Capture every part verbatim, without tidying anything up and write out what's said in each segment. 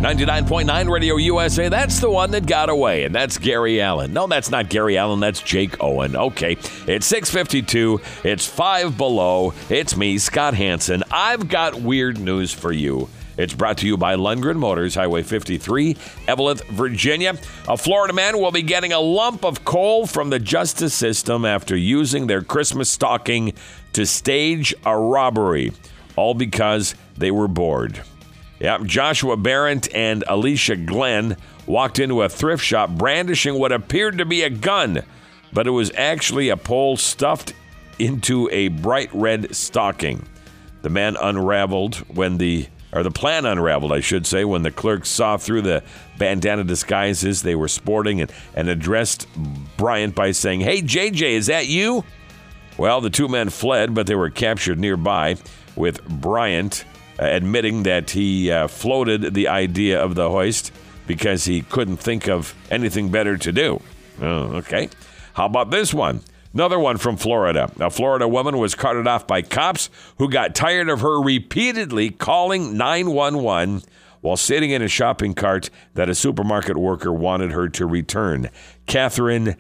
ninety-nine point nine Radio U S A, that's the one that got away, and that's Gary Allen. No, that's not Gary Allen, that's Jake Owen. Okay, it's six fifty-two, it's five below, it's me, Scott Hansen. I've got weird news for you. It's brought to you by Lundgren Motors, Highway fifty-three, Eveleth, Virginia. A Florida man will be getting a lump of coal from the justice system after using their Christmas stocking to stage a robbery, all because they were bored. Yep, Joshua Barrett and Alicia Glenn walked into a thrift shop brandishing what appeared to be a gun, but it was actually a pole stuffed into a bright red stocking. The man unraveled when the, or the plan unraveled, I should say, when the clerk saw through the bandana disguises they were sporting and, and addressed Bryant by saying, "Hey, J J, is that you?" Well, the two men fled, but they were captured nearby, with Bryant admitting that he uh, floated the idea of the hoist because he couldn't think of anything better to do. Oh, okay. How about this one? Another one from Florida. A Florida woman was carted off by cops who got tired of her repeatedly calling nine one one while sitting in a shopping cart that a supermarket worker wanted her to return. Catherine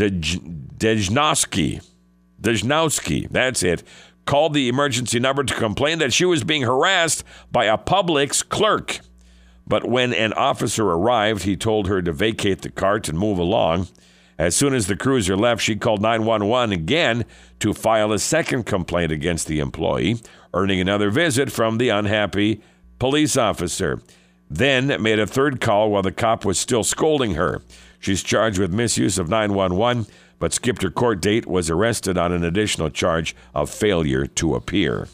Dejnowski, Dejnowski, that's it, called the emergency number to complain that she was being harassed by a Publix clerk. But when an officer arrived, he told her to vacate the cart and move along. As soon as the cruiser left, she called nine one one again to file a second complaint against the employee, earning another visit from the unhappy police officer. Then made a third call while the cop was still scolding her. She's charged with misuse of nine one one, but skipped her court date, was arrested on an additional charge of failure to appear.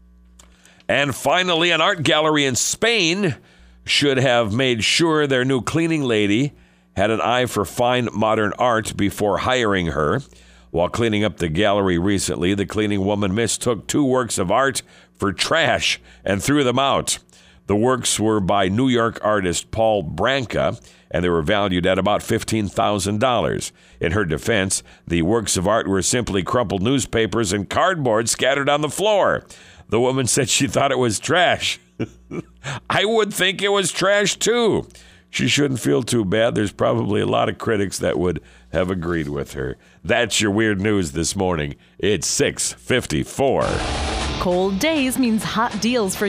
And finally, an art gallery in Spain should have made sure their new cleaning lady had an eye for fine modern art before hiring her. While cleaning up the gallery recently, the cleaning woman mistook two works of art for trash and threw them out. The works were by New York artist Paul Branca, and they were valued at about fifteen thousand dollars. In her defense, the works of art were simply crumpled newspapers and cardboard scattered on the floor. The woman said she thought it was trash. I would think it was trash, too. She shouldn't feel too bad. There's probably a lot of critics that would have agreed with her. That's your weird news this morning. It's six fifty-four. Cold days means hot deals for